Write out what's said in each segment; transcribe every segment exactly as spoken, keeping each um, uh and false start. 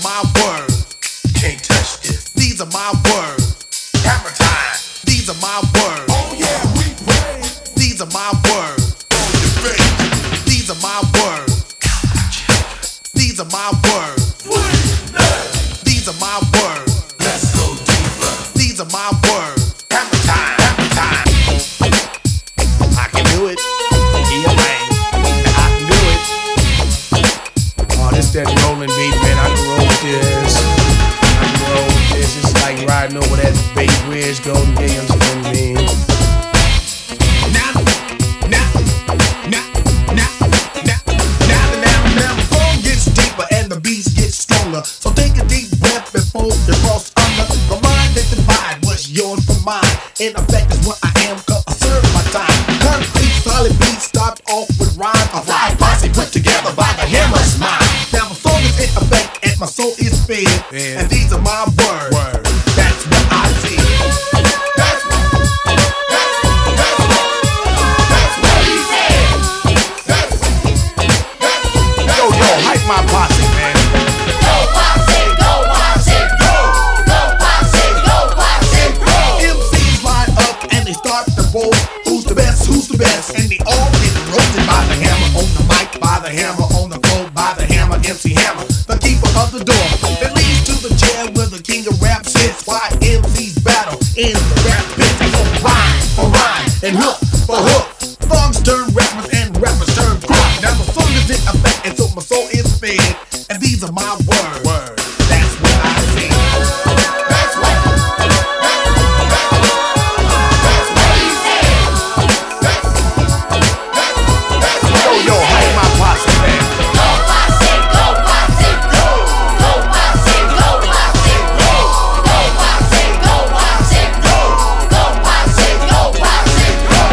my words. Can't touch this. These are my words. Hammer time. These are my words. Oh yeah, we pray. These are my words. On your face. These are my words. These are my words. These are my words. Let's go deeper. These are my words. Hammer time. Hammer time. I can do it. Yeah, man. I can do it. Oh, this that rolling beat, man. I can roll with this. I can roll with this. It's like riding over that Bay Bridge, Golden Gate. You understand what I mean? Now, now, now, now, now, now, now, now. The song gets deeper and the beats get stronger. So take a deep breath before you cross under. The mind that divide what's yours from mine. In effect is what I am, cause I serve my time. Concrete, solid beats stopped off with rhyme. A rhyme posse put together by the hammer's mind. Now my soul is in effect and my soul is fed. Yeah. And these are my words. Word. That's what I see. That's what, that's, that's what, that's what he said. That's, that's, yo, yo, hype my posse, man. Go posse, go posse, go. Go posse, go posse, go. M Cs line up and they start to roll. Who's the best, who's the best? And they all get roasted by the hammer on the mic, by the hammer on the floor, by the hammer, M C Hammer, the keeper of the door. That leads to the chair where the king of rap sits. Why M Cs battle in the rap pit. They go rhyme for rhyme and hook for hook. Thugs turn rappers and rappers turn crooks. Now the song is in effect and so my soul is fed. And these are my words. Word. That's what I see. That's what. That's what he said. That's, that's, yo, yo, hype my posse, man. Go posse, go posse, go. Go posse, go posse, go. Go posse, go posse, go. Go posse, go posse, go.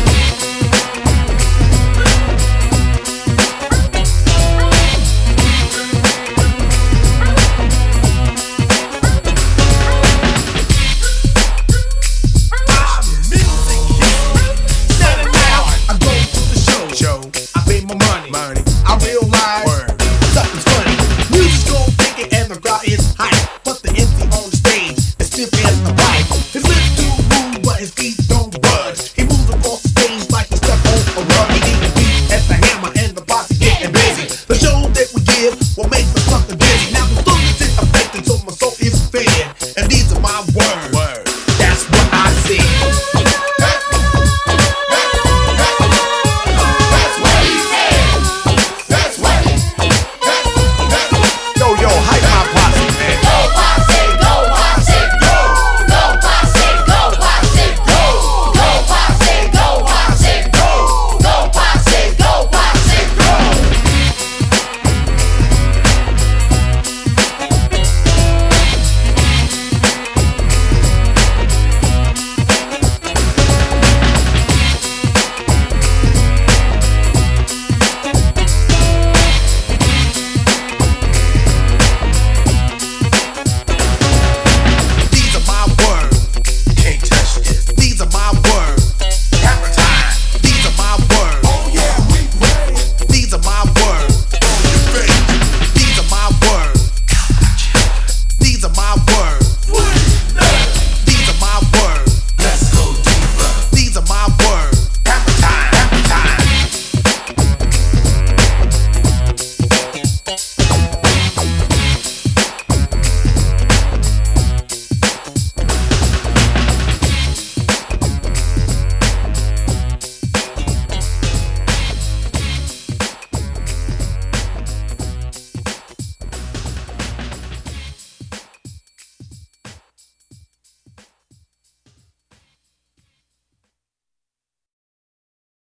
I go to the show. Show. I pay my money. Money. I realize word. Something's funny. Music's gon' take it and the crowd is hype. But the M C on the stage is stiff as the pipe. His lips too rude, but his feet don't budge. He moves across the stage like he stepped on a rug. He the beat at the hammer and the posse getting busy. The show that we give will make the sucker dizzy. Now